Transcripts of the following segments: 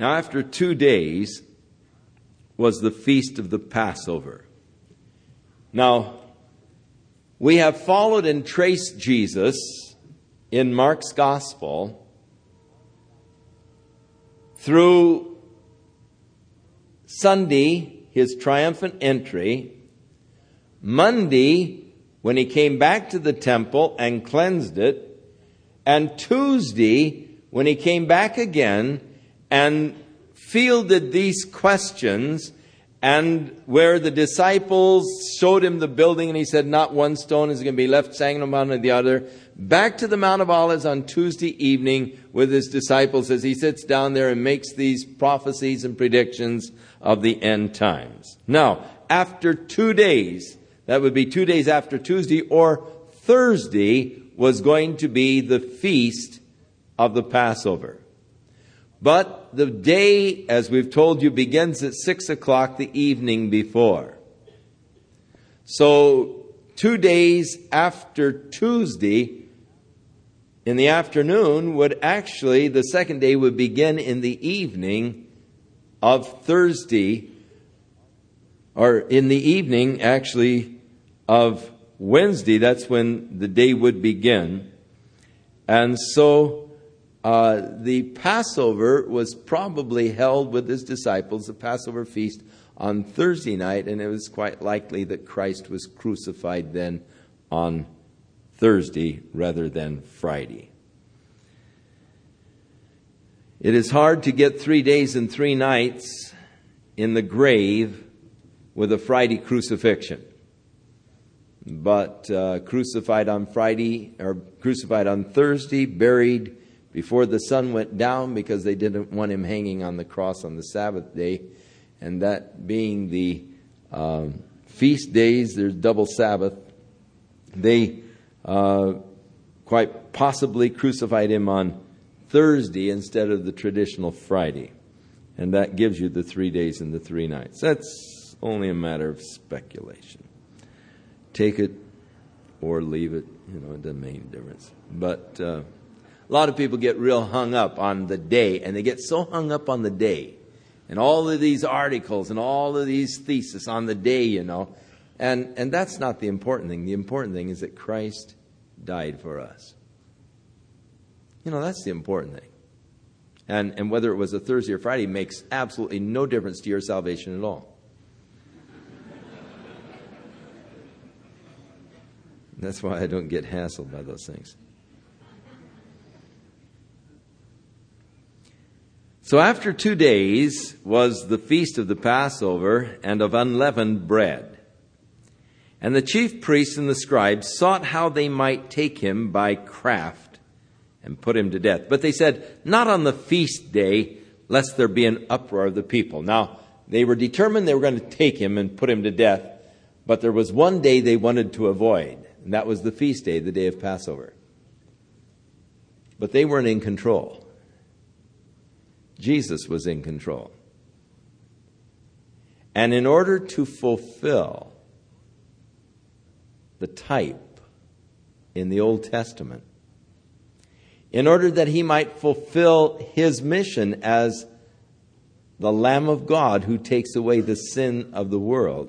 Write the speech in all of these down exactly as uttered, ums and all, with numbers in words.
Now, after two days was the feast of the Passover. Now, we have followed and traced Jesus in Mark's Gospel through Sunday, his triumphant entry, Monday, when he came back to the temple and cleansed it, and Tuesday, when he came back again and fielded these questions, and where the disciples showed him the building, and he said, not one stone is going to be left standing upon the other. Back to the Mount of Olives on Tuesday evening with his disciples as he sits down there and makes these prophecies and predictions of the end times. Now, after two days, that would be two days after Tuesday, or Thursday was going to be the feast of the Passover. But the day, as we've told you, begins at six o'clock the evening before. So, two days after Tuesday, in the afternoon, would actually, the second day would begin in the evening of Thursday, or in the evening, actually, of Wednesday. That's when the day would begin. And so, Uh, the Passover was probably held with his disciples, the Passover feast, on Thursday night, and it was quite likely that Christ was crucified then on Thursday rather than Friday. It is hard to get three days and three nights in the grave with a Friday crucifixion. But uh, crucified on Friday, or crucified on Thursday, buried before the sun went down, because they didn't want him hanging on the cross on the Sabbath day. And that being the um, feast days, there's double Sabbath, they uh, quite possibly crucified him on Thursday instead of the traditional Friday. And that gives you the three days and the three nights. That's only a matter of speculation. Take it or leave it, you know, it doesn't make any difference. But Uh, A lot of people get real hung up on the day, and they get so hung up on the day and all of these articles and all of these theses on the day, you know. And, and that's not the important thing. The important thing is that Christ died for us. You know, that's the important thing. And, and whether it was a Thursday or Friday makes absolutely no difference to your salvation at all. That's why I don't get hassled by those things. So after two days was the feast of the Passover and of unleavened bread. And the chief priests and the scribes sought how they might take him by craft and put him to death. But they said, not on the feast day, lest there be an uproar of the people. Now, they were determined they were going to take him and put him to death. But there was one day they wanted to avoid, and that was the feast day, the day of Passover. But they weren't in control. Jesus was in control. And in order to fulfill the type in the Old Testament, in order that he might fulfill his mission as the Lamb of God who takes away the sin of the world,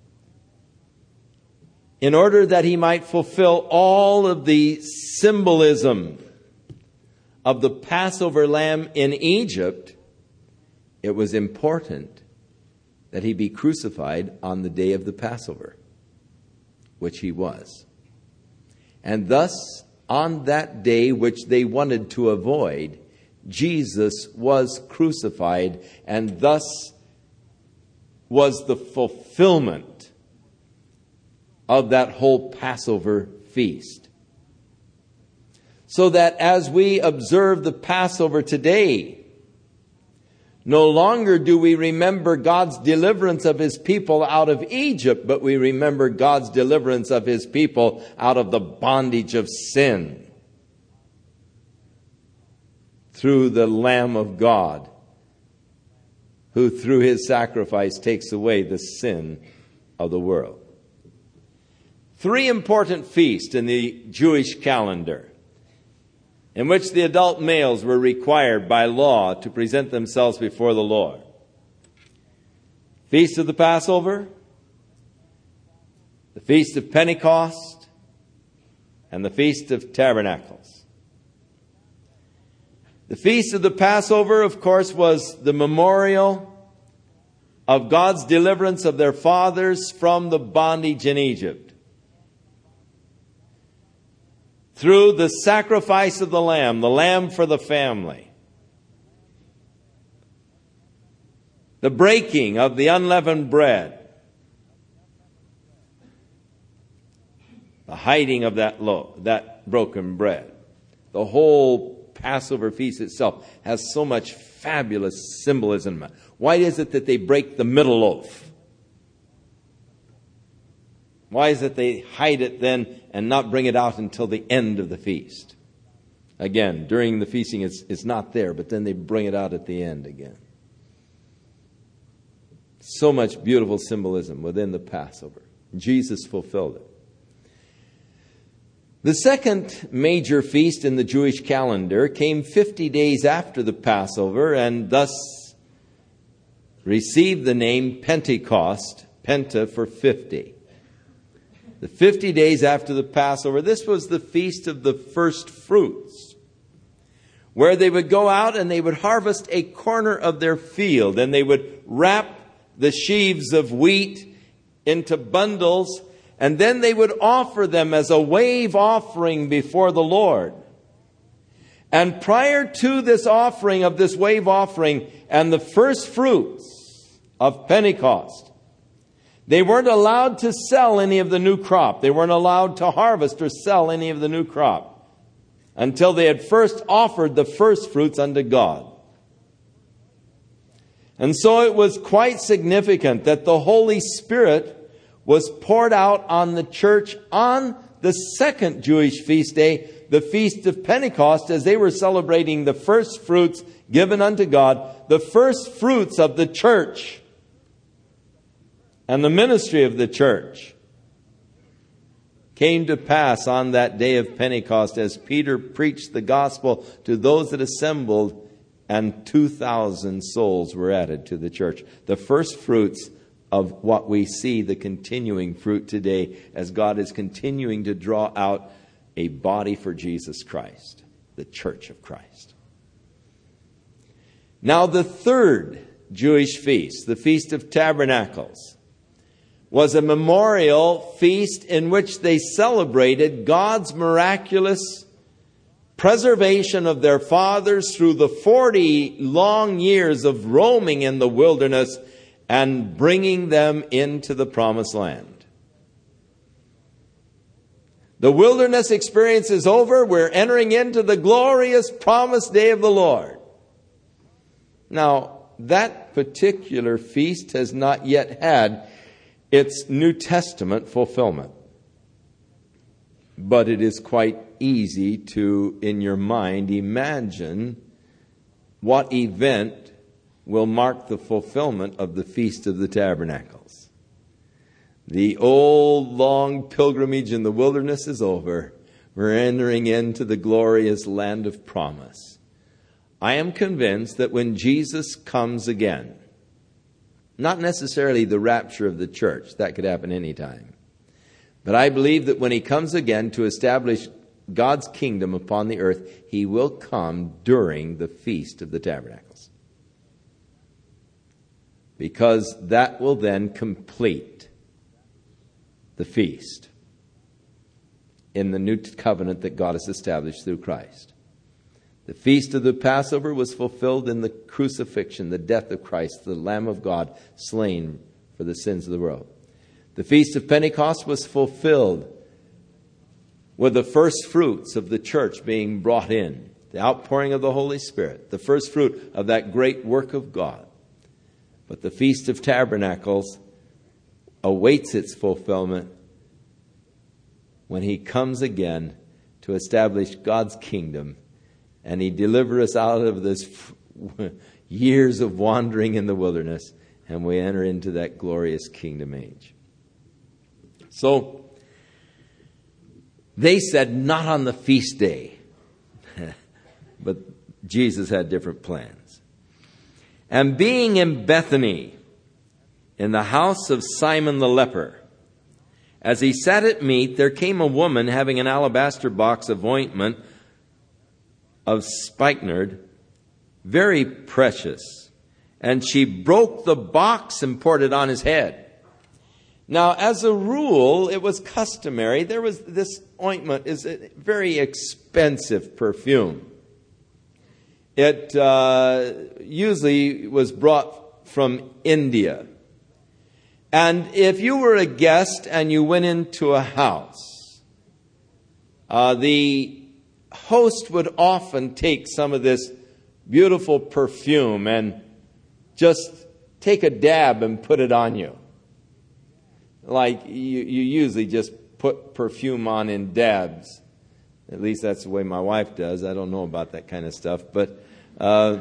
in order that he might fulfill all of the symbolism of the Passover lamb in Egypt, it was important that he be crucified on the day of the Passover, which he was. And thus, on that day which they wanted to avoid, Jesus was crucified, and thus was the fulfillment of that whole Passover feast. So that as we observe the Passover today, no longer do we remember God's deliverance of his people out of Egypt, but we remember God's deliverance of his people out of the bondage of sin through the Lamb of God, who through his sacrifice takes away the sin of the world. Three important feasts in the Jewish calendar. in which the adult males were required by law to present themselves before the Lord. Feast of the Passover, the Feast of Pentecost, and the Feast of Tabernacles. The Feast of the Passover, of course, was the memorial of God's deliverance of their fathers from the bondage in Egypt. Through the sacrifice of the lamb, the lamb for the family. The breaking of the unleavened bread. The hiding of that lo- that broken bread. The whole Passover feast itself has so much fabulous symbolism. Why is it that they break the middle loaf? Why is it they hide it then and not bring it out until the end of the feast? Again, during the feasting it's, it's not there, but then they bring it out at the end again. So much beautiful symbolism within the Passover. Jesus fulfilled it. The second major feast in the Jewish calendar came fifty days after the Passover and thus received the name Pentecost, Penta for fifty. The fifty days after the Passover, this was the feast of the first fruits, where they would go out and they would harvest a corner of their field, and they would wrap the sheaves of wheat into bundles, and then they would offer them as a wave offering before the Lord. And prior to this offering of this wave offering and the first fruits of Pentecost, they weren't allowed to sell any of the new crop. They weren't allowed to harvest or sell any of the new crop until they had first offered the first fruits unto God. And so it was quite significant that the Holy Spirit was poured out on the church on the second Jewish feast day, the Feast of Pentecost, as they were celebrating the first fruits given unto God, the first fruits of the church and the ministry of the church came to pass on that day of Pentecost as Peter preached the gospel to those that assembled, and two thousand souls were added to the church. The first fruits of what we see, the continuing fruit today, as God is continuing to draw out a body for Jesus Christ, the church of Christ. Now the third Jewish feast, the Feast of Tabernacles, was a memorial feast in which they celebrated God's miraculous preservation of their fathers through the forty long years of roaming in the wilderness and bringing them into the promised land. The wilderness experience is over. We're entering into the glorious promised day of the Lord. Now, that particular feast has not yet had its New Testament fulfillment. But it is quite easy to, in your mind, imagine what event will mark the fulfillment of the Feast of the Tabernacles. The old long pilgrimage in the wilderness is over. We're entering into the glorious land of promise. I am convinced that when Jesus comes again, not necessarily the rapture of the church, that could happen anytime, but I believe that when he comes again to establish God's kingdom upon the earth, he will come during the Feast of the Tabernacles. Because that will then complete the feast in the new covenant that God has established through Christ. The feast of the Passover was fulfilled in the crucifixion, the death of Christ, the Lamb of God, slain for the sins of the world. The Feast of Pentecost was fulfilled with the first fruits of the church being brought in, the outpouring of the Holy Spirit, the first fruit of that great work of God. But the Feast of Tabernacles awaits its fulfillment when he comes again to establish God's kingdom, and he delivers us out of this years of wandering in the wilderness, and we enter into that glorious kingdom age. So, they said, not on the feast day. But Jesus had different plans. And being in Bethany, in the house of Simon the leper, as he sat at meat, there came a woman having an alabaster box of ointment of spikenard, very precious. And she broke the box and poured it on his head. Now, as a rule, it was customary. There was this ointment is a very expensive perfume. It uh, usually was brought from India. And if you were a guest and you went into a house, uh, the host would often take some of this beautiful perfume and just take a dab and put it on you. Like you, you usually just put perfume on in dabs. At least that's the way my wife does. I don't know about that kind of stuff. But uh,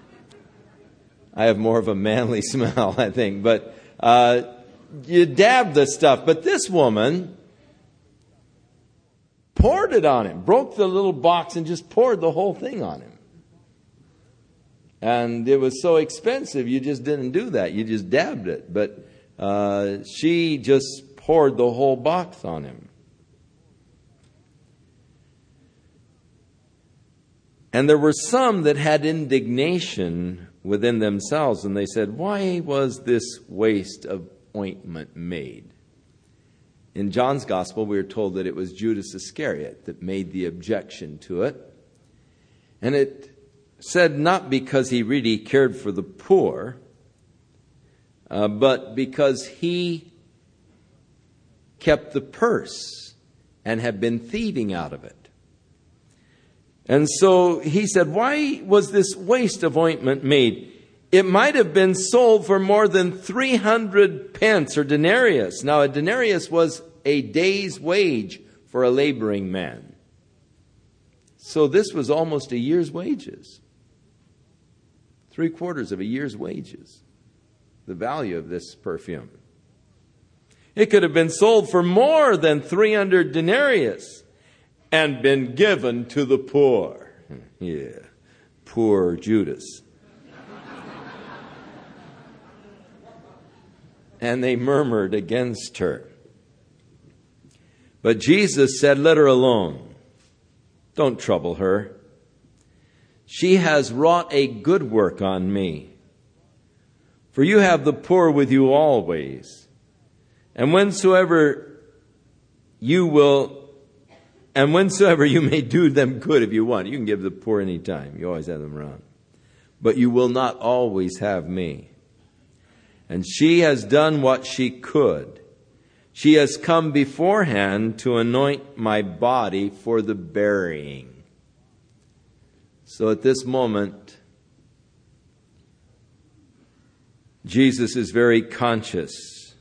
I have more of a manly smell, I think. But uh, you dab the stuff. But this woman poured it on him. Broke the little box and just poured the whole thing on him. And it was so expensive, you just didn't do that. You just dabbed it. But uh, she just poured the whole box on him. And there were some that had indignation within themselves, and they said, why was this waste of ointment made? In John's Gospel, we are told that it was Judas Iscariot that made the objection to it. And it said not because he really cared for the poor, uh, but because he kept the purse and had been thieving out of it. And so he said, why was this waste of ointment made? It might have been sold for more than three hundred pence or denarius. Now, a denarius was a day's wage for a laboring man. So this was almost a year's wages. Three quarters of a year's wages. The value of this perfume. It could have been sold for more than three hundred denarius and been given to the poor. Yeah, poor Judas. And they murmured against her. But Jesus said, let her alone. Don't trouble her. She has wrought a good work on me. For you have the poor with you always. And whensoever you will, and whensoever you may do them good if you want. You can give the poor any time. You always have them around. But you will not always have me. And she has done what she could. She has come beforehand to anoint my body for the burying. So at this moment, Jesus is very conscious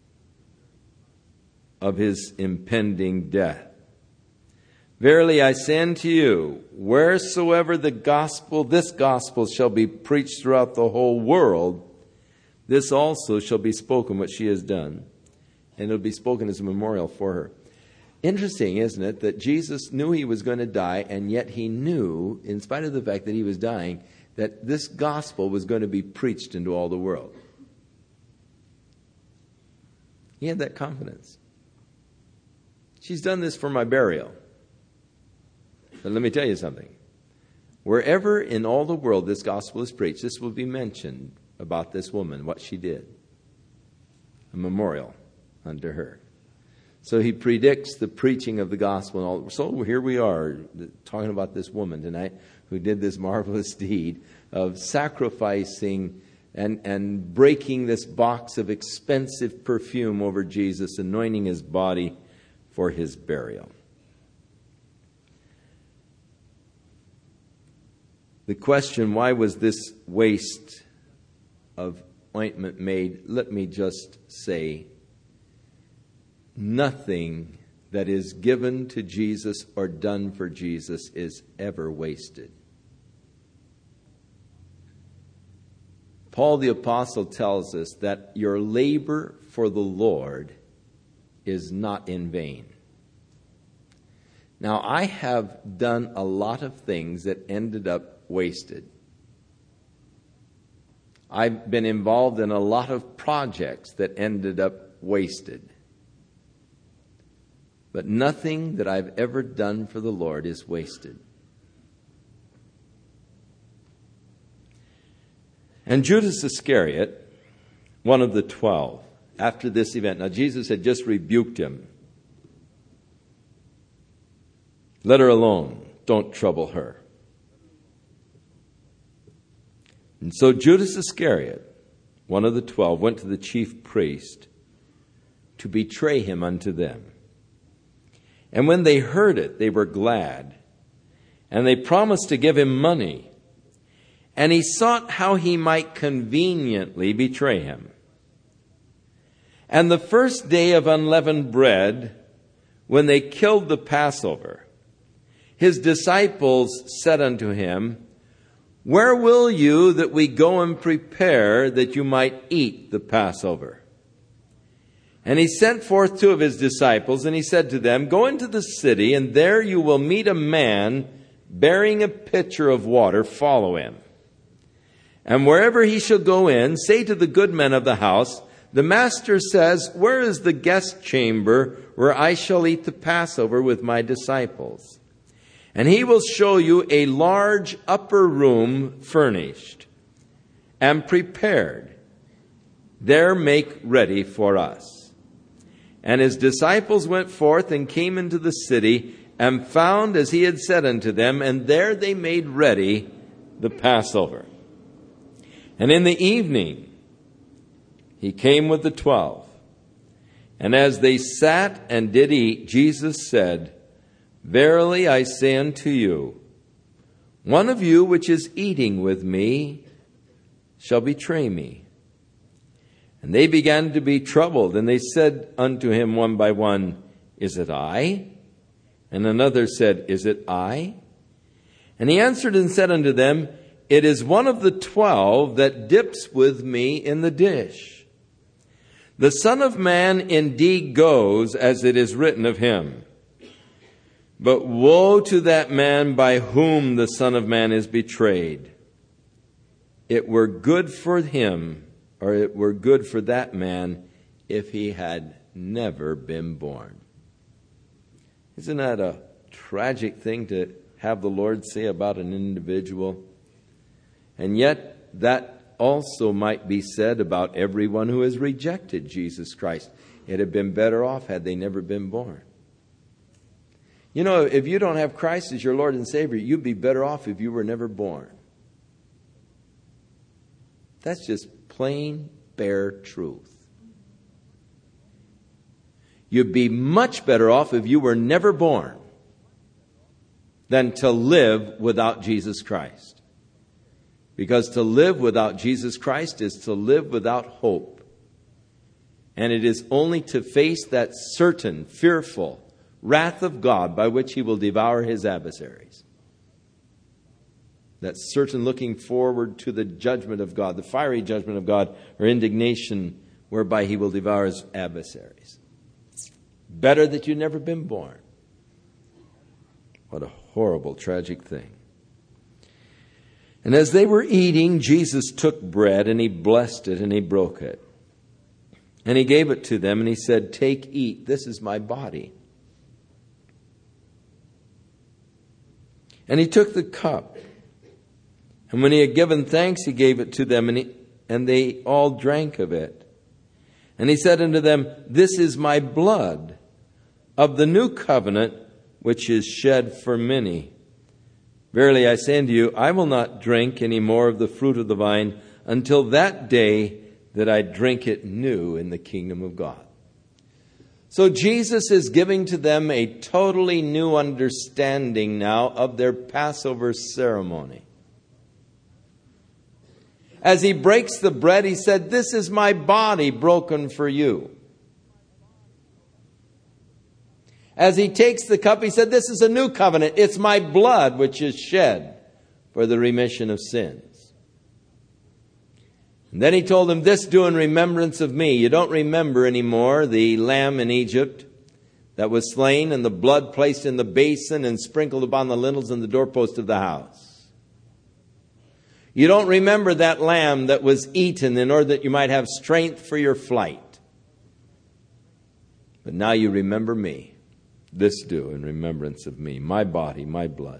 of his impending death. Verily I say unto you, wheresoever the gospel, this gospel shall be preached throughout the whole world, this also shall be spoken, what she has done, and it'll be spoken as a memorial for her. Interesting, isn't it, that Jesus knew he was going to die, and yet he knew, in spite of the fact that he was dying, that this gospel was going to be preached into all the world. He had that confidence. She's done this for my burial. But let me tell you something. Wherever in all the world this gospel is preached, this will be mentioned about this woman, what she did. A memorial unto her. So he predicts the preaching of the gospel. And all. So here we are talking about this woman tonight who did this marvelous deed of sacrificing and, and breaking this box of expensive perfume over Jesus, anointing his body for his burial. The question, why was this waste of ointment made? Let me just say, nothing that is given to Jesus or done for Jesus is ever wasted. Paul the Apostle tells us that your labor for the Lord is not in vain. Now, I have done a lot of things that ended up wasted. I've been involved in a lot of projects that ended up wasted. But nothing that I've ever done for the Lord is wasted. And Judas Iscariot, one of the twelve, after this event, now Jesus had just rebuked him. Let her alone. Don't trouble her. And so Judas Iscariot, one of the twelve, went to the chief priest to betray him unto them. And when they heard it, they were glad, and they promised to give him money. And he sought how he might conveniently betray him. And the first day of unleavened bread, when they killed the Passover, his disciples said unto him, Where will you that we go and prepare that you might eat the Passover? And he sent forth two of his disciples, and he said to them, Go into the city, and there you will meet a man bearing a pitcher of water. Follow him. And wherever he shall go in, say to the good men of the house, The master says, Where is the guest chamber where I shall eat the Passover with my disciples? And he will show you a large upper room furnished and prepared. There make ready for us. And his disciples went forth and came into the city and found as he had said unto them, and there they made ready the Passover. And in the evening he came with the twelve. And as they sat and did eat, Jesus said, Verily I say unto you, one of you which is eating with me shall betray me. And they began to be troubled, and they said unto him one by one, Is it I? And another said, Is it I? And he answered and said unto them, It is one of the twelve that dips with me in the dish. The Son of Man indeed goes as it is written of him. But woe to that man by whom the Son of Man is betrayed. It were good for him, or it were good for that man, if he had never been born. Isn't that a tragic thing to have the Lord say about an individual? And yet, that also might be said about everyone who has rejected Jesus Christ. It had been better off had they never been born. You know, if you don't have Christ as your Lord and Savior, you'd be better off if you were never born. That's just plain, bare truth. You'd be much better off if you were never born than to live without Jesus Christ. Because to live without Jesus Christ is to live without hope. And it is only to face that certain, fearful wrath of God by which he will devour his adversaries. That's certain looking forward to the judgment of God, the fiery judgment of God, or indignation whereby he will devour his adversaries. Better that you'd never been born. What a horrible, tragic thing. And as they were eating, Jesus took bread and he blessed it and he broke it. And he gave it to them and he said, Take, eat, this is my body. And he took the cup. And when he had given thanks, he gave it to them, and, he, and they all drank of it. And he said unto them, This is my blood of the new covenant, which is shed for many. Verily I say unto you, I will not drink any more of the fruit of the vine until that day that I drink it new in the kingdom of God. So Jesus is giving to them a totally new understanding now of their Passover ceremony. As he breaks the bread, he said, This is my body broken for you. As he takes the cup, he said, This is a new covenant. It's my blood which is shed for the remission of sins. And then he told them, This do in remembrance of me. You don't remember anymore the lamb in Egypt, that was slain, and the blood placed in the basin and sprinkled upon the lintels and the doorpost of the house. You don't remember that lamb that was eaten in order that you might have strength for your flight. But now you remember me. This do in remembrance of me, my body, my blood.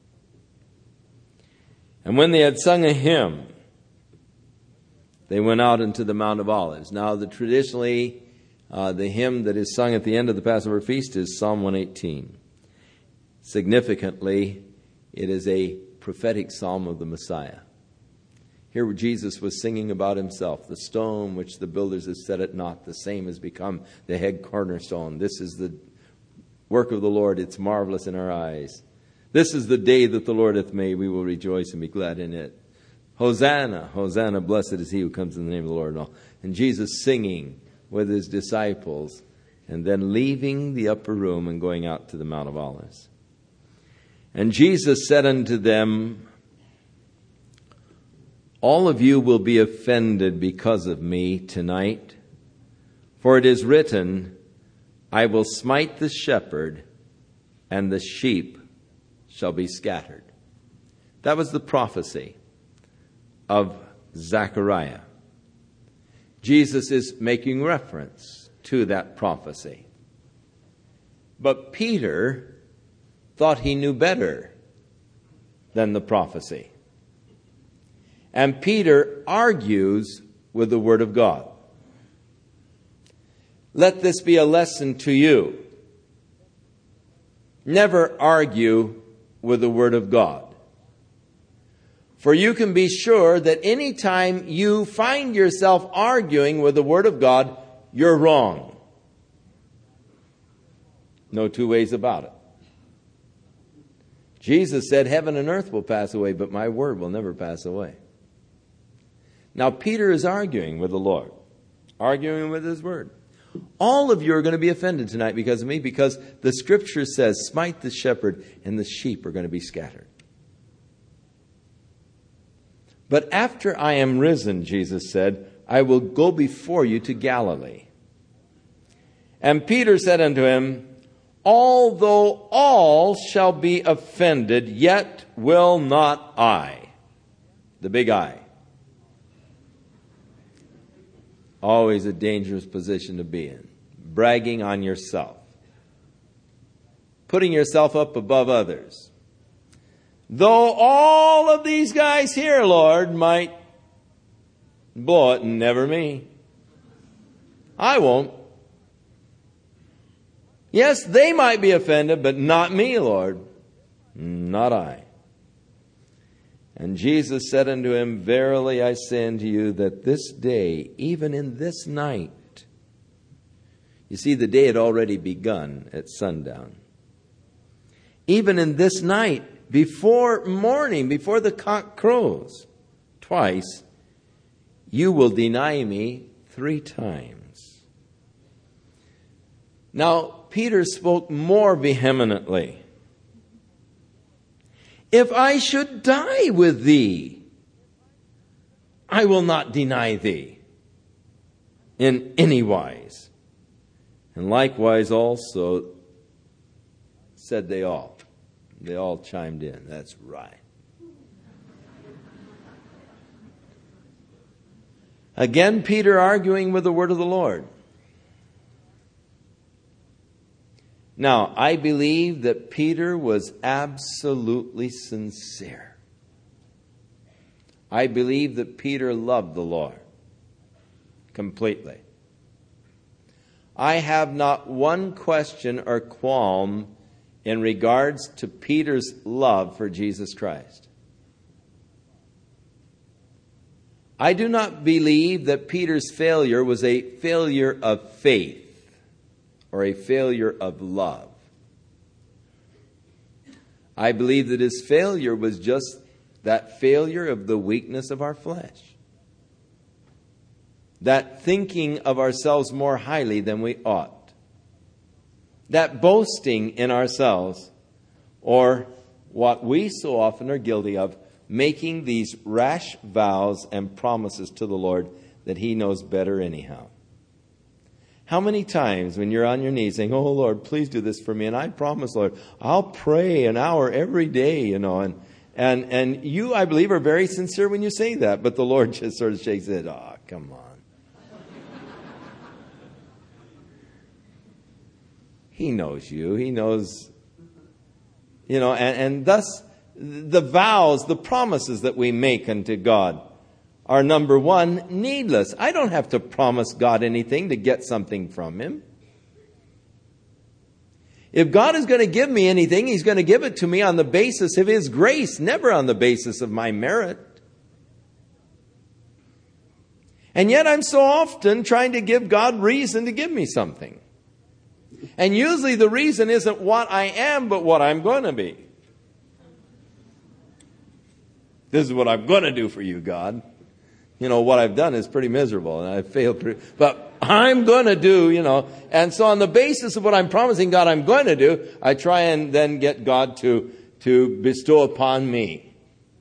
And when they had sung a hymn, they went out into the Mount of Olives. Now, the traditionally, uh, the hymn that is sung at the end of the Passover feast is Psalm one eighteen. Significantly, it is a prophetic psalm of the Messiah. Here Jesus was singing about himself. The stone which the builders have set at naught, the same has become the head cornerstone. This is the work of the Lord. It's marvelous in our eyes. This is the day that the Lord hath made. We will rejoice and be glad in it. Hosanna, Hosanna, blessed is he who comes in the name of the Lord. And, all. And Jesus singing with his disciples and then leaving the upper room and going out to the Mount of Olives. And Jesus said unto them, all of you will be offended because of me tonight, for it is written, I will smite the shepherd, and the sheep shall be scattered. That was the prophecy of Zechariah. Jesus is making reference to that prophecy. But Peter thought he knew better than the prophecy. And Peter argues with the Word of God. Let this be a lesson to you. Never argue with the Word of God. For you can be sure that any time you find yourself arguing with the Word of God, you're wrong. No two ways about it. Jesus said, heaven and earth will pass away, but my word will never pass away. Now, Peter is arguing with the Lord, arguing with his word. All of you are going to be offended tonight because of me, because the scripture says, smite the shepherd and the sheep are going to be scattered. But after I am risen, Jesus said, I will go before you to Galilee. And Peter said unto him, although all shall be offended, yet will not I. The big I. Always a dangerous position to be in. Bragging on yourself. Putting yourself up above others. Though all of these guys here, Lord, might blow it, and never me. I won't. Yes, they might be offended, but not me, Lord. Not I. And Jesus said unto him, verily I say unto you that this day, even in this night, you see, the day had already begun at sundown. Even in this night, before morning, before the cock crows, twice, you will deny me three times. Now, Peter spoke more vehemently. If I should die with thee, I will not deny thee in any wise. And likewise also said they all. They all chimed in. That's right. Again, Peter arguing with the word of the Lord. Now, I believe that Peter was absolutely sincere. I believe that Peter loved the Lord completely. I have not one question or qualm in regards to Peter's love for Jesus Christ. I do not believe that Peter's failure was a failure of faith or a failure of love. I believe that his failure was just that failure of the weakness of our flesh. That thinking of ourselves more highly than we ought. That boasting in ourselves, or what we so often are guilty of, making these rash vows and promises to the Lord that he knows better anyhow. How many times when you're on your knees saying, oh, Lord, please do this for me. And I promise, Lord, I'll pray an hour every day, you know. And and and you, I believe, are very sincere when you say that. But the Lord just sort of shakes it. Oh, come on. He knows you. He knows, you know, and, and thus the vows, the promises that we make unto God are, number one, needless. I don't have to promise God anything to get something from Him. If God is going to give me anything, He's going to give it to me on the basis of His grace, never on the basis of my merit. And yet I'm so often trying to give God reason to give me something. And usually the reason isn't what I am, but what I'm going to be. This is what I'm going to do for you, God. You know, what I've done is pretty miserable, and I've failed. Pretty, but I'm going to do, you know. And so on the basis of what I'm promising God I'm going to do, I try and then get God to, to bestow upon me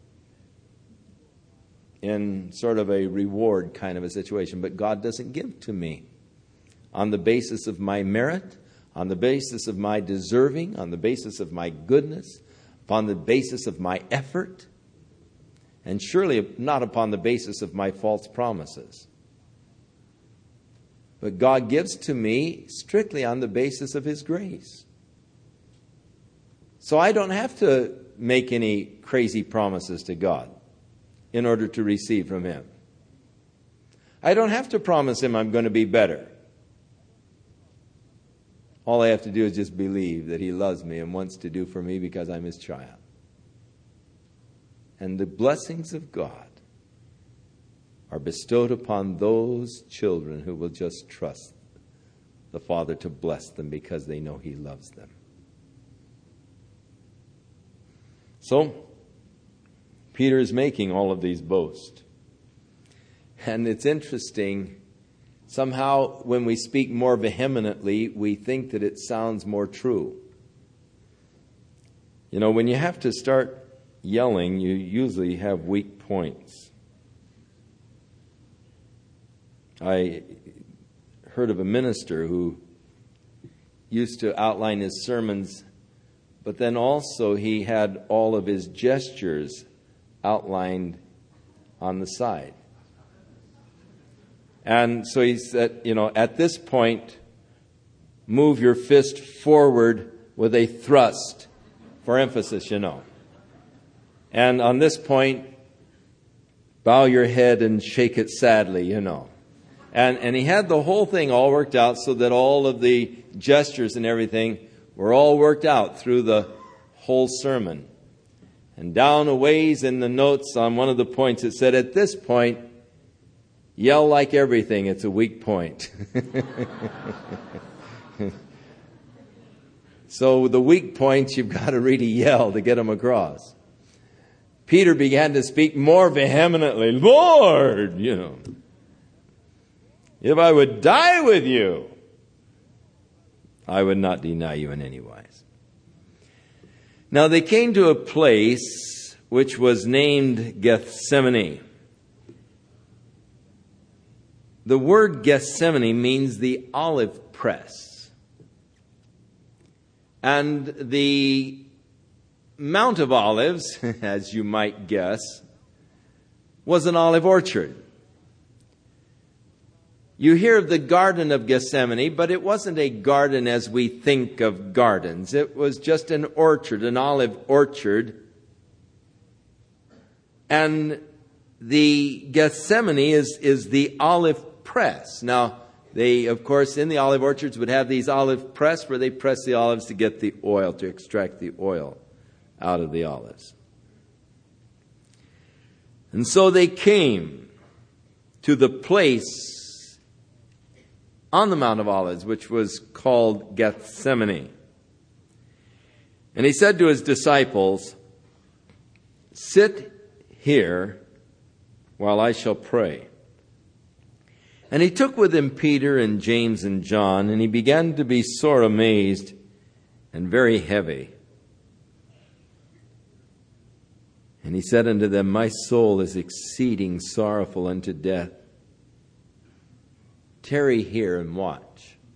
in sort of a reward kind of a situation. But God doesn't give to me on the basis of my merit, on the basis of my deserving, on the basis of my goodness, upon the basis of my effort. And surely not upon the basis of my false promises. But God gives to me strictly on the basis of His grace. So I don't have to make any crazy promises to God in order to receive from Him. I don't have to promise Him I'm going to be better. All I have to do is just believe that He loves me and wants to do for me because I'm His child. And the blessings of God are bestowed upon those children who will just trust the Father to bless them because they know He loves them. So, Peter is making all of these boasts. And it's interesting, somehow when we speak more vehemently, we think that it sounds more true. You know, when you have to start yelling, you usually have weak points. I heard of a minister who used to outline his sermons, but then also he had all of his gestures outlined on the side. And so he said, you know, at this point, move your fist forward with a thrust for emphasis, you know. And on this point, bow your head and shake it sadly, you know. And and he had the whole thing all worked out so that all of the gestures and everything were all worked out through the whole sermon. And down a ways in the notes on one of the points, it said, at this point, yell like everything. It's a weak point. So the weak points, you've got to really yell to get them across. Peter began to speak more vehemently. Lord, you know, if I would die with you, I would not deny you in any wise. Now they came to a place which was named Gethsemane. The word Gethsemane means the olive press. And the Mount of Olives, as you might guess, was an olive orchard. You hear of the Garden of Gethsemane, but it wasn't a garden as we think of gardens. It was just an orchard, an olive orchard. And the Gethsemane is, is the olive press. Now, they, of course, in the olive orchards would have these olive press where they press the olives to get the oil, to extract the oil out of the olives. And so they came to the place on the Mount of Olives, which was called Gethsemane. And he said to his disciples, sit here while I shall pray. And he took with him Peter and James and John, and he began to be sore amazed and very heavy. And he said unto them, my soul is exceeding sorrowful unto death. Tarry here and watch.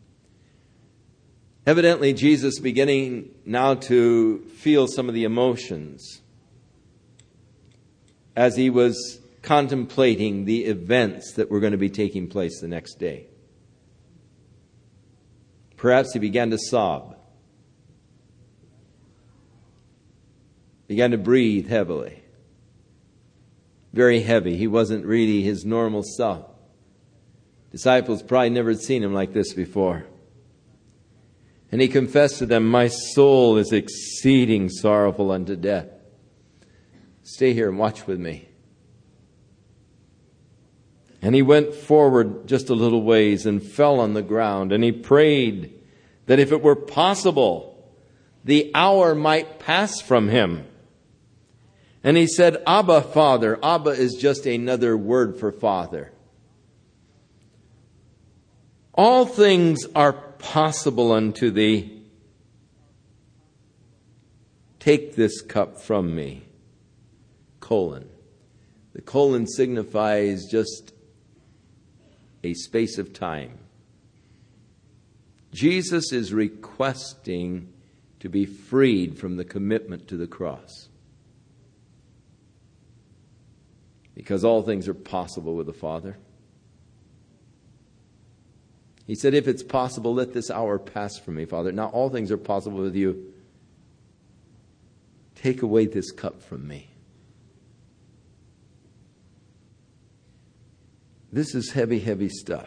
Evidently, Jesus beginning now to feel some of the emotions as he was contemplating the events that were going to be taking place the next day. Perhaps he began to sob, began to breathe heavily, very heavy. He wasn't really his normal self. Disciples probably never had seen him like this before. And he confessed to them, "My soul is exceeding sorrowful unto death. Stay here and watch with me." And he went forward just a little ways and fell on the ground. And he prayed that if it were possible, the hour might pass from him. And he said, "Abba, Father." Abba is just another word for Father. "All things are possible unto thee. Take this cup from me." Colon. The colon signifies just a space of time. Jesus is requesting to be freed from the commitment to the cross. Because all things are possible with the Father. He said, "If it's possible, let this hour pass from me, Father. Now all things are possible with you. Take away this cup from me." This is heavy, heavy stuff.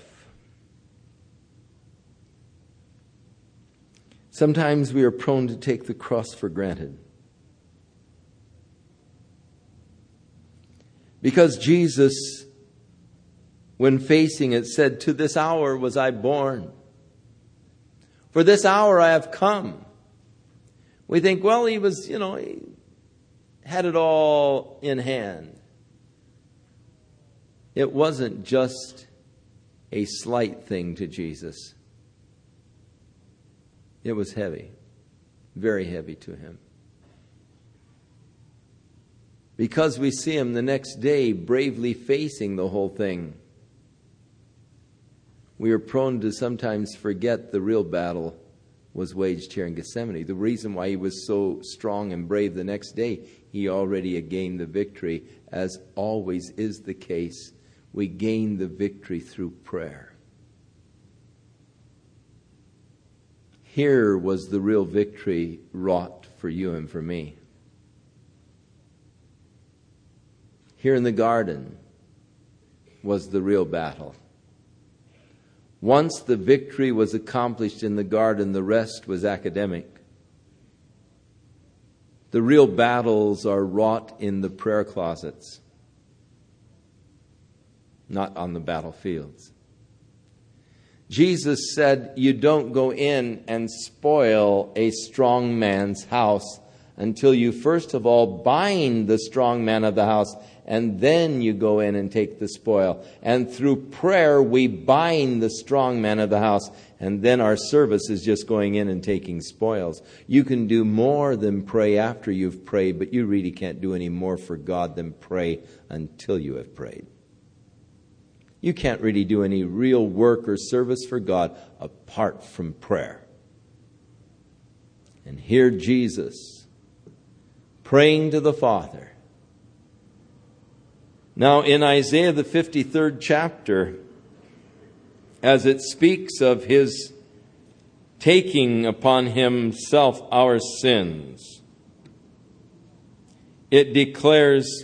Sometimes we are prone to take the cross for granted. Because Jesus, when facing it, said, "To this hour was I born. For this hour I have come." We think, well, he was, you know, he had it all in hand. It wasn't just a slight thing to Jesus. It was heavy, very heavy to him. Because we see him the next day bravely facing the whole thing, we are prone to sometimes forget the real battle was waged here in Gethsemane. The reason why he was so strong and brave the next day, he already had gained the victory. As always is the case, we gain the victory through prayer. Here was the real victory wrought for you and for me. Here in the garden was the real battle. Once the victory was accomplished in the garden, the rest was academic. The real battles are wrought in the prayer closets, not on the battlefields. Jesus said, "You don't go in and spoil a strong man's house until you first of all bind the strong man of the house, and then you go in and take the spoil." And through prayer, we bind the strong man of the house, and then our service is just going in and taking spoils. You can do more than pray after you've prayed, but you really can't do any more for God than pray until you have prayed. You can't really do any real work or service for God apart from prayer. And here Jesus, praying to the Father. Now in Isaiah the fifty-third chapter, as it speaks of his taking upon himself our sins, it declares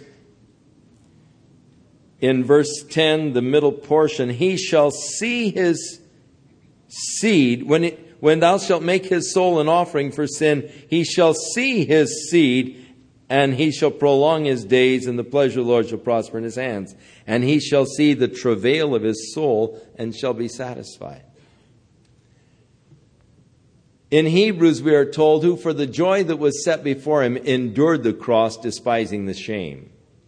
in verse ten, the middle portion, "He shall see his seed, when it, when thou shalt make his soul an offering for sin, he shall see his seed, and he shall prolong his days, and the pleasure of the Lord shall prosper in his hands. And he shall see the travail of his soul, and shall be satisfied." In Hebrews we are told, "Who for the joy that was set before him endured the cross, despising the shame."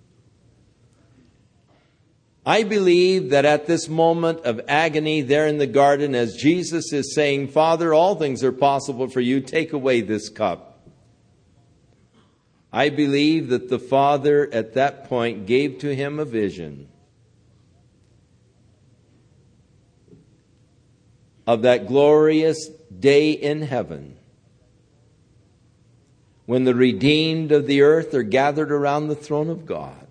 I believe that at this moment of agony there in the garden, as Jesus is saying, "Father, all things are possible for you. Take away this cup." I believe that the Father at that point gave to him a vision of that glorious day in heaven, when the redeemed of the earth are gathered around the throne of God.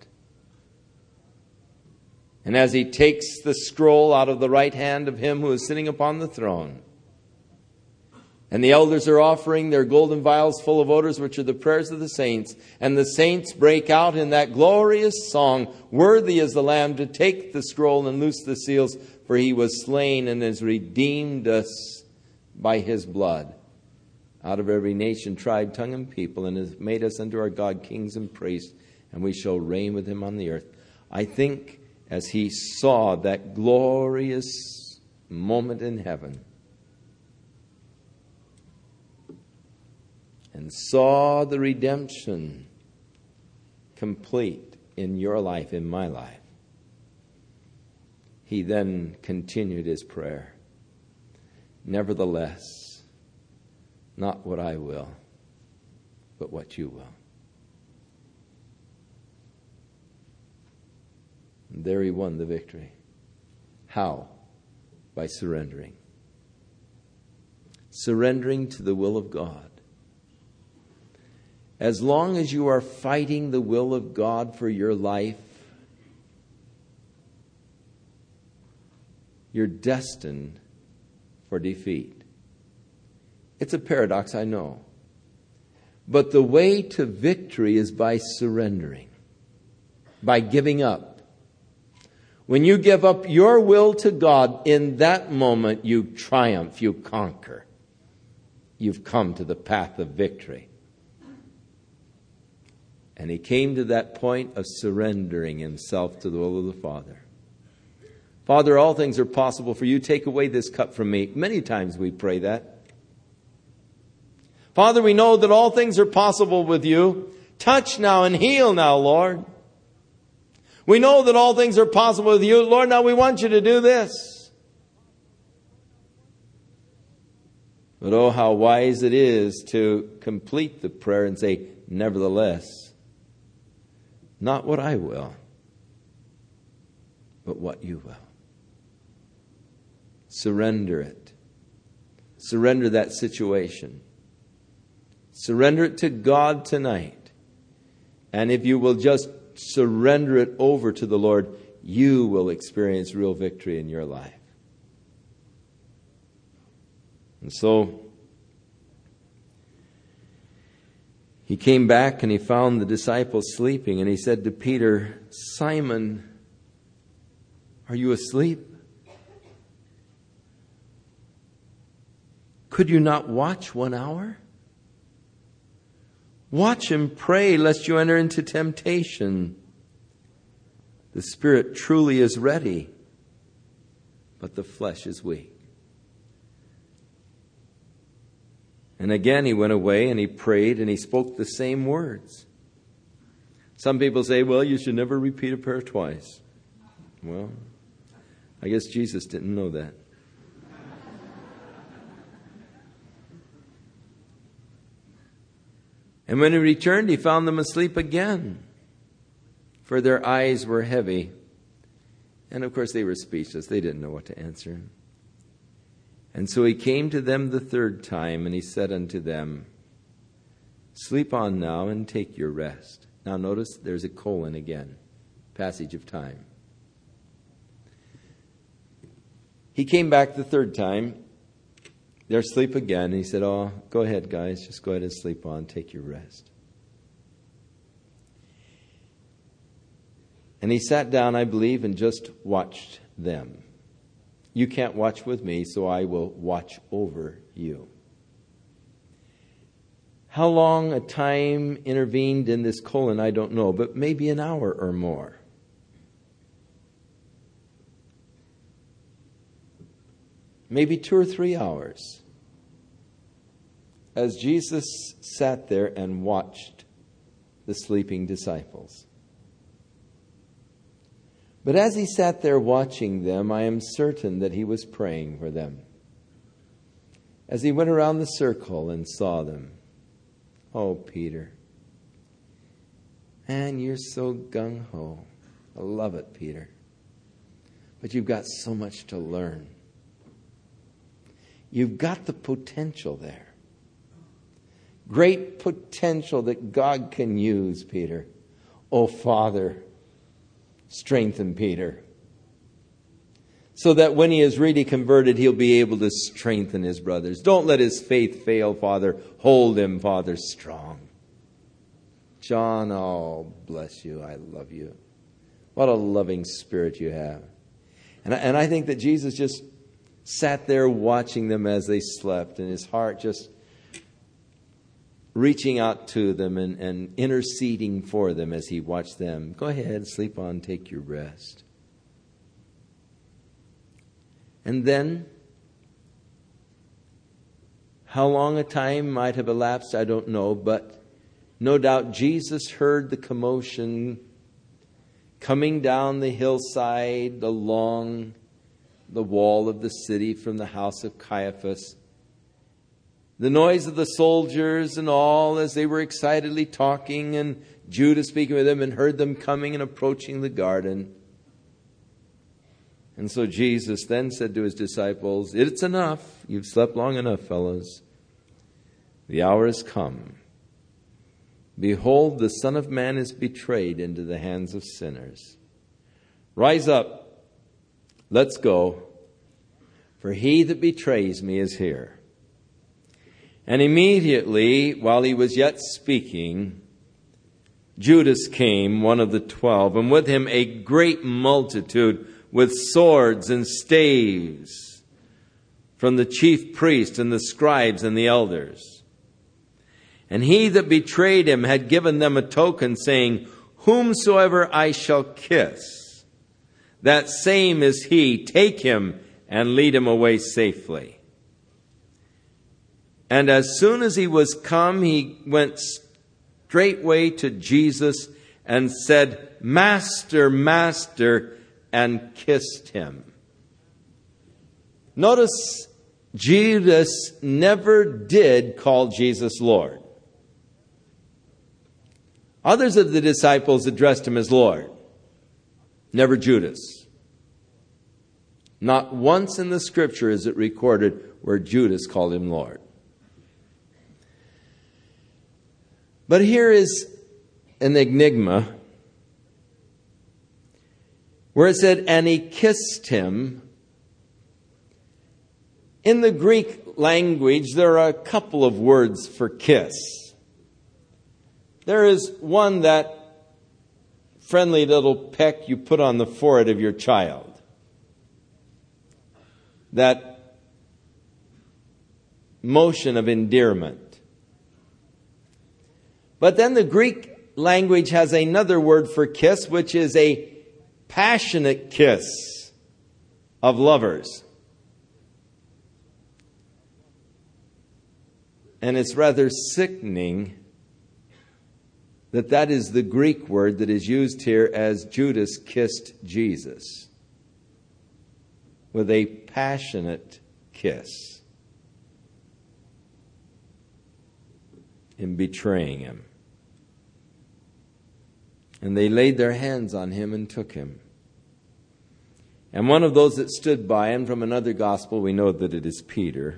And as he takes the scroll out of the right hand of him who is sitting upon the throne, and the elders are offering their golden vials full of odors, which are the prayers of the saints, and the saints break out in that glorious song, "Worthy is the Lamb to take the scroll and loose the seals, for he was slain and has redeemed us by his blood out of every nation, tribe, tongue, and people, and has made us unto our God kings and priests, and we shall reign with him on the earth." I think as he saw that glorious moment in heaven, and saw the redemption complete in your life, in my life, he then continued his prayer. "Nevertheless, not what I will, but what you will." And there he won the victory. How? By surrendering. Surrendering to the will of God. As long as you are fighting the will of God for your life, you're destined for defeat. It's a paradox, I know. But the way to victory is by surrendering, by giving up. When you give up your will to God, in that moment you triumph, you conquer. You've come to the path of victory. And he came to that point of surrendering himself to the will of the Father. "Father, all things are possible for you. Take away this cup from me." Many times we pray that. "Father, we know that all things are possible with you. Touch now and heal now, Lord. We know that all things are possible with you. Lord, now we want you to do this." But oh, how wise it is to complete the prayer and say, "Nevertheless, not what I will, but what you will." Surrender it. Surrender that situation. Surrender it to God tonight. And if you will just surrender it over to the Lord, you will experience real victory in your life. And so he came back and he found the disciples sleeping, and he said to Peter, "Simon, are you asleep? Could you not watch one hour? Watch and pray lest you enter into temptation. The spirit truly is ready, but the flesh is weak." And again he went away and he prayed and he spoke the same words. Some people say, "Well, you should never repeat a prayer twice." Well, I guess Jesus didn't know that. And when he returned, he found them asleep again, for their eyes were heavy. And of course they were speechless. They didn't know what to answer. And so he came to them the third time, and he said unto them, "Sleep on now and take your rest." Now notice there's a colon again. Passage of time. He came back the third time. They're asleep again. And he said, "Oh, go ahead, guys. Just go ahead and sleep on. Take your rest." And he sat down, I believe, and just watched them. You can't watch with me, so I will watch over you. How long a time intervened in this colon, I don't know, but maybe an hour or more. Maybe two or three hours. As Jesus sat there and watched the sleeping disciples. But as he sat there watching them, I am certain that he was praying for them. As he went around the circle and saw them. "Oh, Peter. Man, you're so gung-ho. I love it, Peter. But you've got so much to learn. You've got the potential there. Great potential that God can use, Peter. Oh, Father, strengthen Peter, so that when he is really converted, he'll be able to strengthen his brothers. Don't let his faith fail, Father. Hold him, Father, strong. John, oh, bless you. I love you. What a loving spirit you have. And I, and I think that Jesus just sat there watching them as they slept, and his heart just reaching out to them and, and interceding for them as he watched them. Go ahead, sleep on, take your rest. And then, how long a time might have elapsed, I don't know, but no doubt Jesus heard the commotion coming down the hillside along the wall of the city from the house of Caiaphas. The noise of the soldiers and all as they were excitedly talking, and Judas speaking with them, and heard them coming and approaching the garden. And so Jesus then said to his disciples, "It's enough. You've slept long enough, fellows. The hour has come. Behold, the Son of Man is betrayed into the hands of sinners. Rise up. Let's go. For he that betrays me is here." And immediately, while he was yet speaking, Judas came, one of the twelve, and with him a great multitude with swords and staves from the chief priests and the scribes and the elders. And he that betrayed him had given them a token, saying, "Whomsoever I shall kiss, that same is he. Take him and lead him away safely." And as soon as he was come, he went straightway to Jesus and said, "Master, Master," and kissed him. Notice, Judas never did call Jesus Lord. Others of the disciples addressed him as Lord. Never Judas. Not once in the Scripture is it recorded where Judas called him Lord. But here is an enigma where it said, "And he kissed him." In the Greek language, there are a couple of words for kiss. There is one, that friendly little peck you put on the forehead of your child. That motion of endearment. But then the Greek language has another word for kiss, which is a passionate kiss of lovers. And it's rather sickening that that is the Greek word that is used here as Judas kissed Jesus. With a passionate kiss. In betraying him. And they laid their hands on him and took him. And one of those that stood by, and from another gospel we know that it is Peter,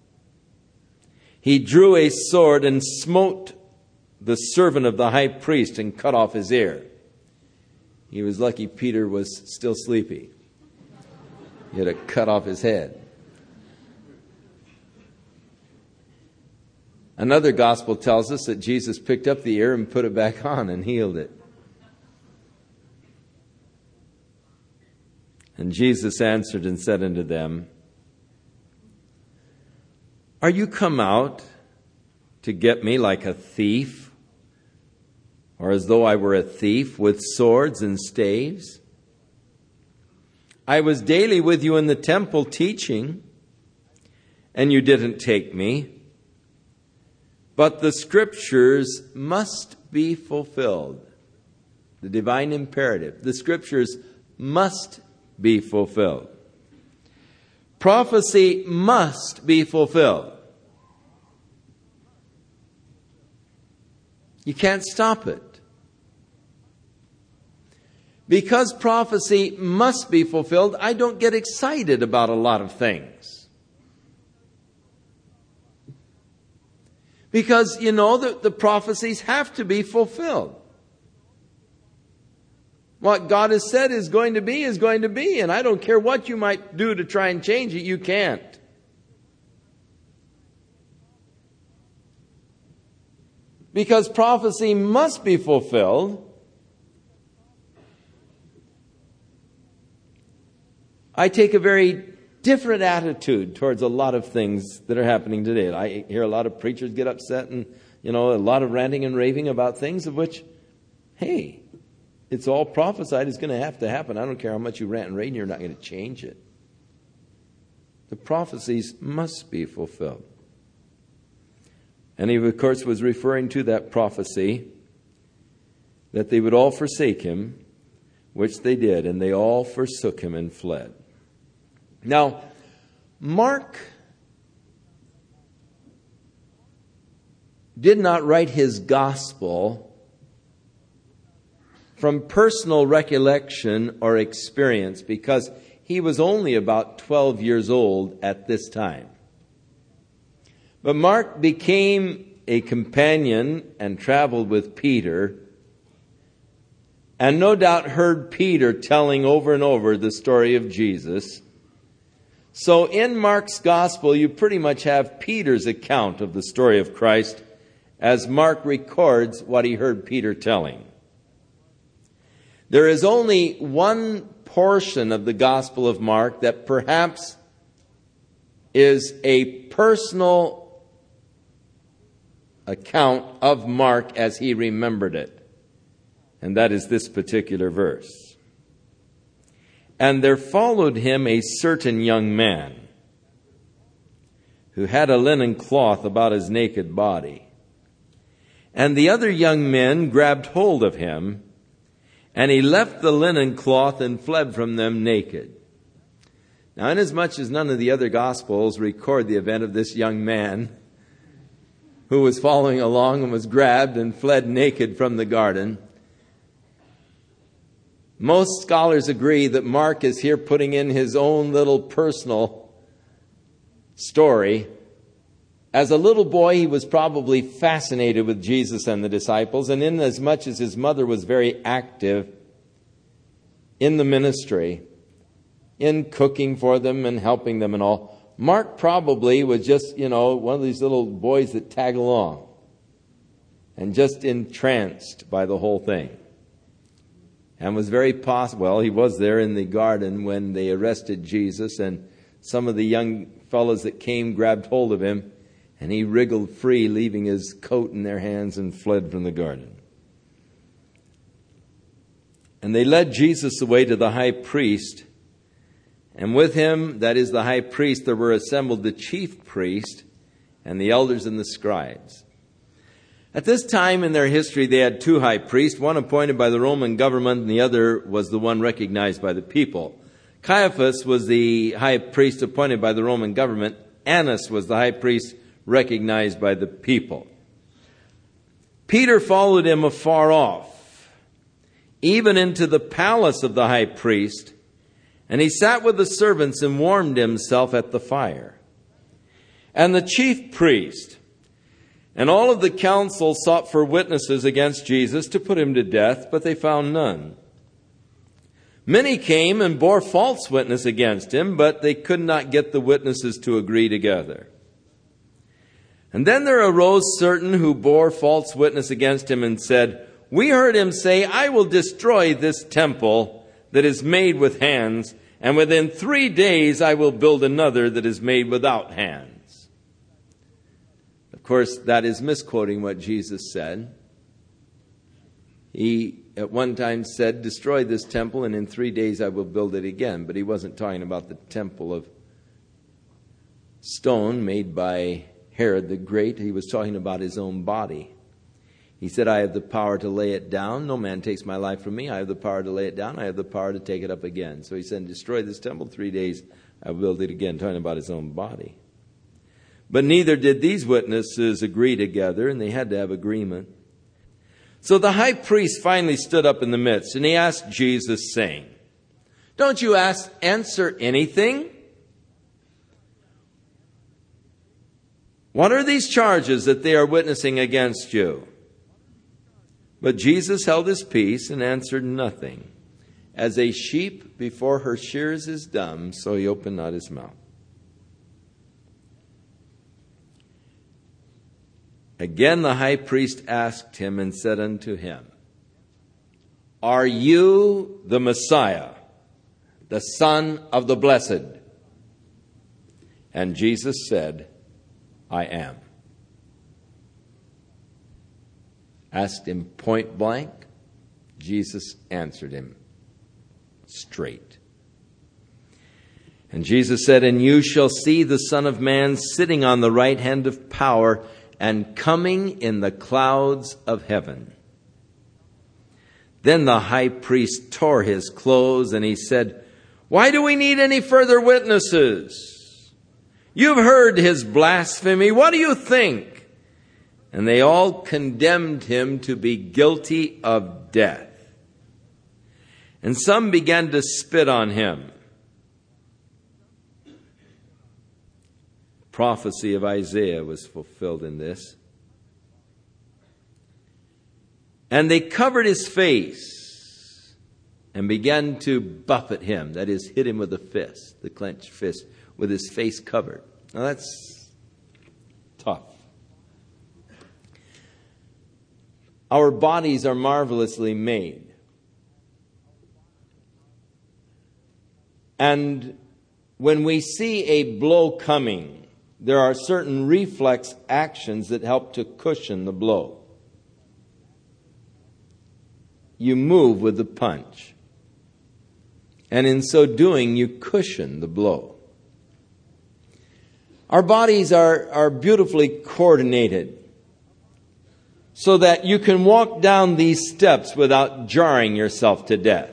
he drew a sword and smote the servant of the high priest and cut off his ear. He was lucky Peter was still sleepy. He had to cut off his head. Another gospel tells us that Jesus picked up the ear and put it back on and healed it. And Jesus answered and said unto them, "Are you come out to get me like a thief, or as though I were a thief, with swords and staves? I was daily with you in the temple teaching, and you didn't take me. But the Scriptures must be fulfilled." The divine imperative. The Scriptures must be fulfilled. Prophecy must be fulfilled. You can't stop it. Because prophecy must be fulfilled, I don't get excited about a lot of things. Because, you know, the, the prophecies have to be fulfilled. What God has said is going to be is going to be. And I don't care what you might do to try and change it, you can't. Because prophecy must be fulfilled. I take a very different attitude towards a lot of things that are happening today. I hear a lot of preachers get upset and, you know, a lot of ranting and raving about things of which, hey, it's all prophesied. It's going to have to happen. I don't care how much you rant and rave, you're not going to change it. The prophecies must be fulfilled. And he, of course, was referring to that prophecy that they would all forsake him, which they did, and they all forsook him and fled. Now, Mark did not write his gospel from personal recollection or experience because he was only about twelve years old at this time. But Mark became a companion and traveled with Peter, and no doubt heard Peter telling over and over the story of Jesus. So in Mark's gospel, you pretty much have Peter's account of the story of Christ as Mark records what he heard Peter telling. There is only one portion of the Gospel of Mark that perhaps is a personal account of Mark as he remembered it. And that is this particular verse. And there followed him a certain young man who had a linen cloth about his naked body. And the other young men grabbed hold of him, and he left the linen cloth and fled from them naked. Now, inasmuch as none of the other Gospels record the event of this young man who was following along and was grabbed and fled naked from the garden, most scholars agree that Mark is here putting in his own little personal story. As a little boy, he was probably fascinated with Jesus and the disciples, and inasmuch as his mother was very active in the ministry, in cooking for them and helping them and all, Mark probably was just, you know, one of these little boys that tag along and just entranced by the whole thing. And was very possible, well, he was there in the garden when they arrested Jesus, and some of the young fellows that came grabbed hold of him, and he wriggled free, leaving his coat in their hands, and fled from the garden. And they led Jesus away to the high priest, and with him, that is the high priest, there were assembled the chief priest and the elders and the scribes. At this time in their history, they had two high priests, one appointed by the Roman government and the other was the one recognized by the people. Caiaphas was the high priest appointed by the Roman government. Annas was the high priest recognized by the people. Peter followed him afar off, even into the palace of the high priest, and he sat with the servants and warmed himself at the fire. And the chief priest and all of the council sought for witnesses against Jesus to put him to death, but they found none. Many came and bore false witness against him, but they could not get the witnesses to agree together. And then there arose certain who bore false witness against him and said, "We heard him say, 'I will destroy this temple that is made with hands, and within three days I will build another that is made without hands.'" Of course, that is misquoting what Jesus said. He at one time said, "Destroy this temple, and in three days I will build it again." But he wasn't talking about the temple of stone made by Herod the Great. He was talking about his own body. He said, "I have the power to lay it down. No man takes my life from me. I have the power to lay it down. I have the power to take it up again." So he said, "Destroy this temple, three days I will build it again," talking about his own body. But neither did these witnesses agree together, and they had to have agreement. So the high priest finally stood up in the midst, and he asked Jesus, saying, "Don't you ask, answer anything? What are these charges that they are witnessing against you?" But Jesus held his peace and answered nothing. As a sheep before her shears is dumb, so he opened not his mouth. Again the high priest asked him and said unto him, "Are you the Messiah, the Son of the Blessed?" And Jesus said, "I am." Asked him point blank, Jesus answered him straight. And Jesus said, "And you shall see the Son of Man sitting on the right hand of power and coming in the clouds of heaven." Then the high priest tore his clothes and he said, "Why do we need any further witnesses? You've heard his blasphemy. What do you think?" And they all condemned him to be guilty of death. And some began to spit on him. Prophecy of Isaiah was fulfilled in this. And they covered his face and began to buffet him. That is, hit him with a fist, the clenched fist, with his face covered. Now that's tough. Our bodies are marvelously made. And when we see a blow coming, there are certain reflex actions that help to cushion the blow. You move with the punch. And in so doing, you cushion the blow. Our bodies are, are beautifully coordinated so that you can walk down these steps without jarring yourself to death.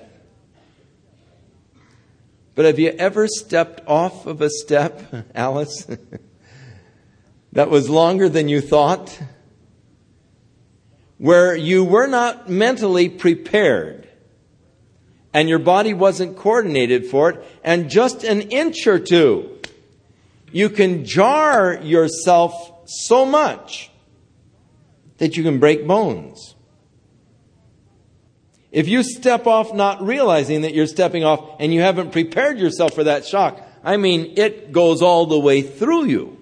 But have you ever stepped off of a step, Alice, that was longer than you thought? Where you were not mentally prepared and your body wasn't coordinated for it, and just an inch or two, you can jar yourself so much that you can break bones. If you step off not realizing that you're stepping off and you haven't prepared yourself for that shock, I mean, it goes all the way through you.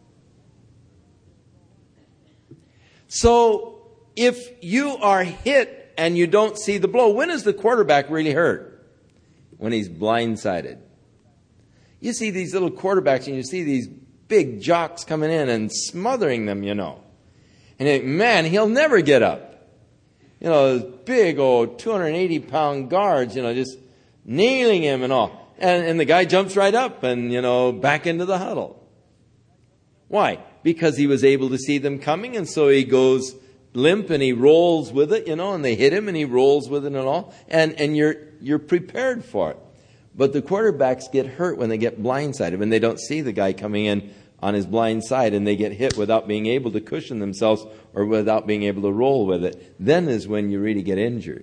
So, if you are hit and you don't see the blow, when is the quarterback really hurt? When he's blindsided. You see these little quarterbacks and you see these big jocks coming in and smothering them, you know. And you think, man, he'll never get up. You know, those big old two hundred eighty pound guards, you know, just nailing him and all. And, and the guy jumps right up and, you know, back into the huddle. Why? Because he was able to see them coming, and so he goes limp and he rolls with it, you know, and they hit him and he rolls with it and all. And, and you're, you're prepared for it. But the quarterbacks get hurt when they get blindsided, when they don't see the guy coming in on his blind side and they get hit without being able to cushion themselves or without being able to roll with it. Then is when you really get injured.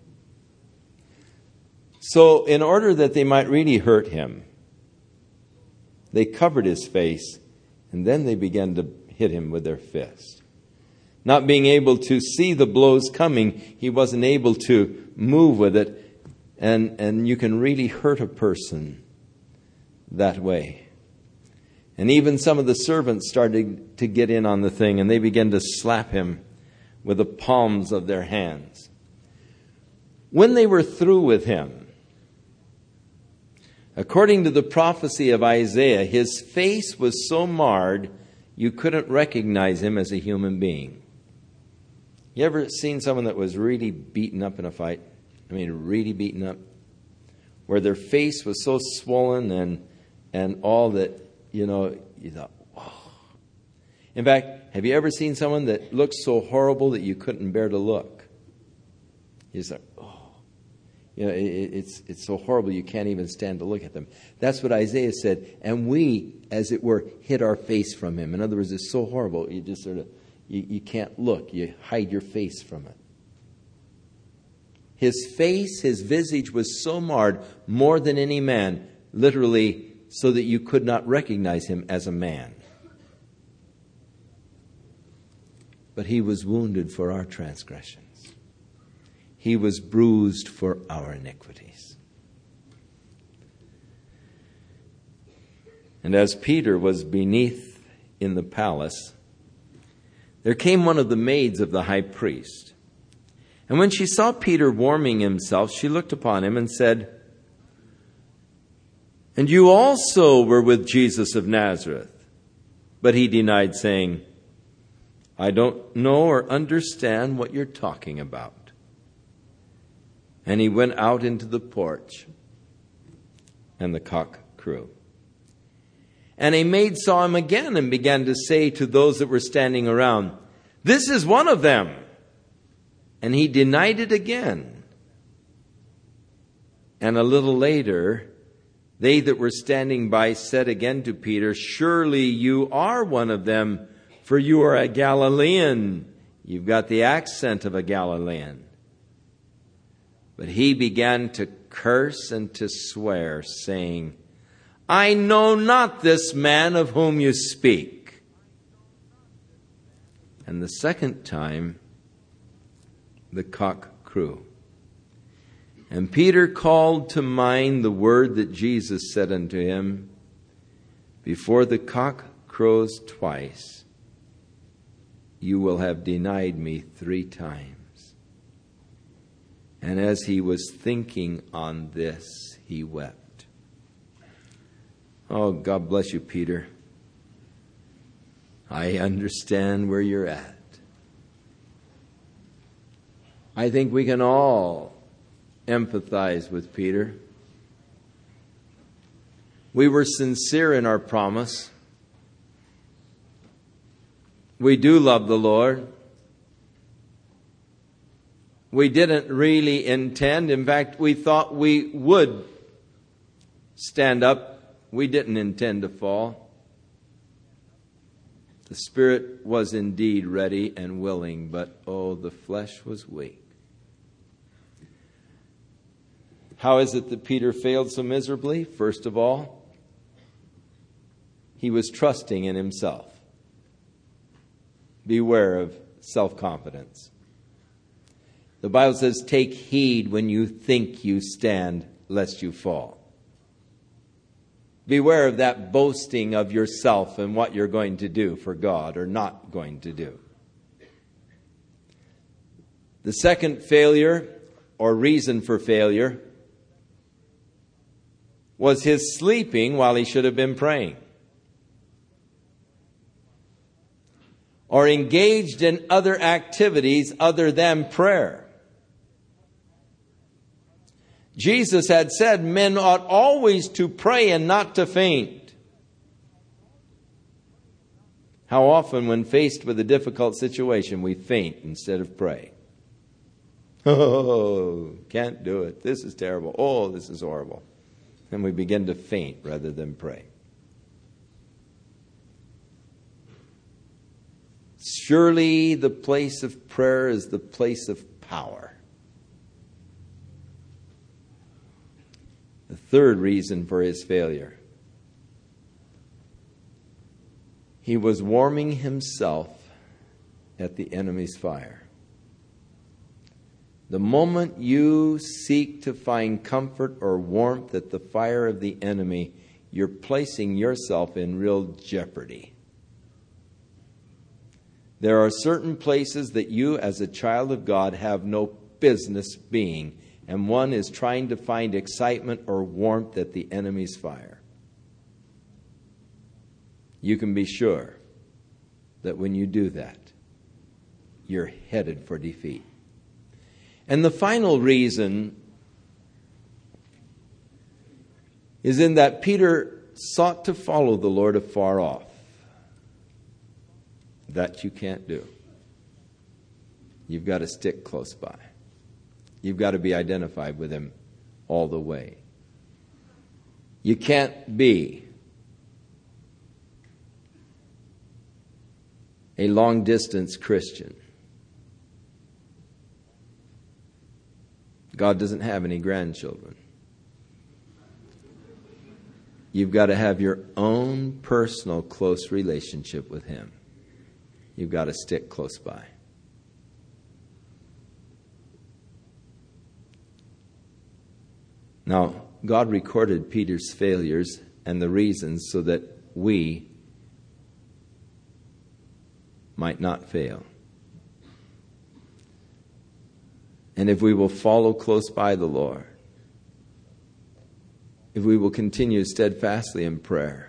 So in order that they might really hurt him, they covered his face and then they began to hit him with their fist. Not being able to see the blows coming, he wasn't able to move with it. And, and you can really hurt a person that way. And even some of the servants started to get in on the thing, and they began to slap him with the palms of their hands. When they were through with him, according to the prophecy of Isaiah, his face was so marred you couldn't recognize him as a human being. You ever seen someone that was really beaten up in a fight? I mean, really beaten up? Where their face was so swollen and and all that, you know, you thought, oh. In fact, have you ever seen someone that looked so horrible that you couldn't bear to look? You just thought, oh. You know, it, it's, it's so horrible you can't even stand to look at them. That's what Isaiah said. And we, as it were, hid our face from him. In other words, it's so horrible, you just sort of, you, you can't look. You hide your face from it. His face, his visage was so marred, more than any man, literally, so that you could not recognize him as a man. But he was wounded for our transgressions. He was bruised for our iniquities. And as Peter was beneath in the palace, there came one of the maids of the high priest. And when she saw Peter warming himself, she looked upon him and said, "And you also were with Jesus of Nazareth." But he denied, saying, "I don't know or understand what you're talking about." And he went out into the porch, and the cock crew. And a maid saw him again and began to say to those that were standing around, "This is one of them." And he denied it again. And a little later, they that were standing by said again to Peter, "Surely you are one of them, for you are a Galilean." You've got the accent of a Galilean. But he began to curse and to swear, saying, "I know not this man of whom you speak." And the second time, the cock crew. And Peter called to mind the word that Jesus said unto him, "Before the cock crows twice, you will have denied me three times." And as he was thinking on this, he wept. Oh, God bless you, Peter. I understand where you're at. I think we can all empathize with Peter. We were sincere in our promise. We do love the Lord. We didn't really intend. In fact, we thought we would stand up. We didn't intend to fall. The spirit was indeed ready and willing, but oh, the flesh was weak. How is it that Peter failed so miserably? First of all, he was trusting in himself. Beware of self-confidence. The Bible says, "Take heed when you think you stand, lest you fall." Beware of that boasting of yourself and what you're going to do for God or not going to do. The second failure, or reason for failure, was his sleeping while he should have been praying, or engaged in other activities other than prayer. Jesus had said men ought always to pray and not to faint. How often when faced with a difficult situation we faint instead of pray. Oh, can't do it. This is terrible. Oh, this is horrible. And we begin to faint rather than pray. Surely the place of prayer is the place of power. The third reason for his failure. He was warming himself at the enemy's fire. The moment you seek to find comfort or warmth at the fire of the enemy, you're placing yourself in real jeopardy. There are certain places that you as a child of God have no business being. And one is trying to find excitement or warmth at the enemy's fire. You can be sure that when you do that, you're headed for defeat. And the final reason is in that Peter sought to follow the Lord afar off. That you can't do. You've got to stick close by. You've got to be identified with him all the way. You can't be a long-distance Christian. God doesn't have any grandchildren. You've got to have your own personal close relationship with him. you've got to stick close by. Now, God recorded Peter's failures and the reasons so that we might not fail. And if we will follow close by the Lord, if we will continue steadfastly in prayer,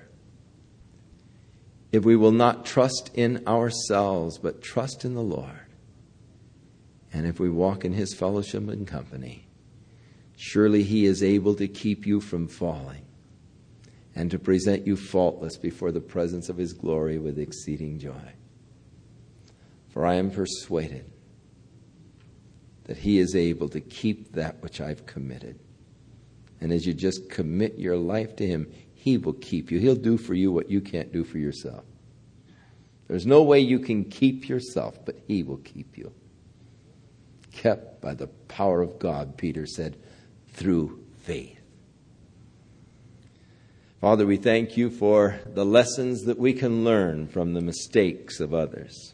if we will not trust in ourselves but trust in the Lord, and if we walk in His fellowship and company, surely He is able to keep you from falling and to present you faultless before the presence of His glory with exceeding joy. For I am persuaded that He is able to keep that which I've committed. And as you just commit your life to Him, He will keep you. He'll do for you what you can't do for yourself. There's no way you can keep yourself, but He will keep you. Kept by the power of God, Peter said, through faith. Father, we thank You for the lessons that we can learn from the mistakes of others.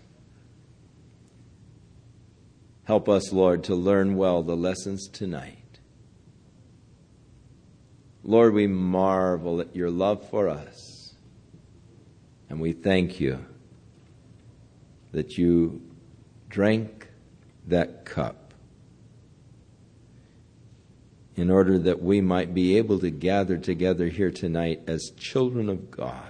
Help us, Lord, to learn well the lessons tonight. Lord, we marvel at Your love for us. And we thank You that You drank that cup in order that we might be able to gather together here tonight as children of God.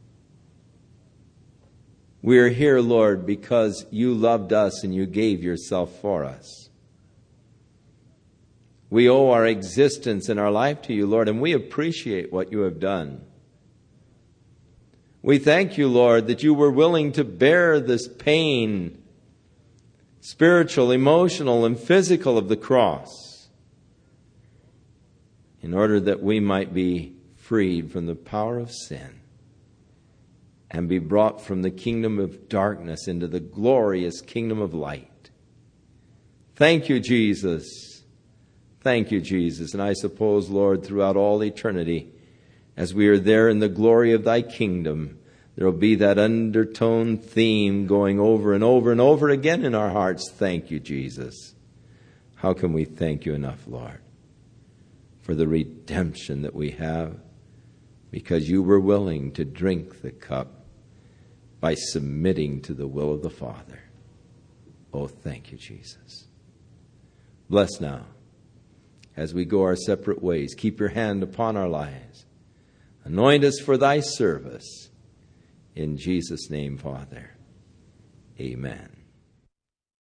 We are here, Lord, because You loved us and You gave Yourself for us. We owe our existence and our life to You, Lord, and we appreciate what You have done. We thank You, Lord, that You were willing to bear this pain, spiritual, emotional, and physical of the cross, in order that we might be freed from the power of sin and be brought from the kingdom of darkness into the glorious kingdom of light. Thank You, Jesus. Thank You, Jesus. And I suppose, Lord, throughout all eternity, as we are there in the glory of Thy kingdom, there will be that undertone theme going over and over and over again in our hearts. Thank You, Jesus. How can we thank You enough, Lord, for the redemption that we have, because You were willing to drink the cup by submitting to the will of the Father. Oh, thank You, Jesus. Bless now as we go our separate ways. Keep Your hand upon our lives. Anoint us for Thy service. In Jesus' name, Father. Amen.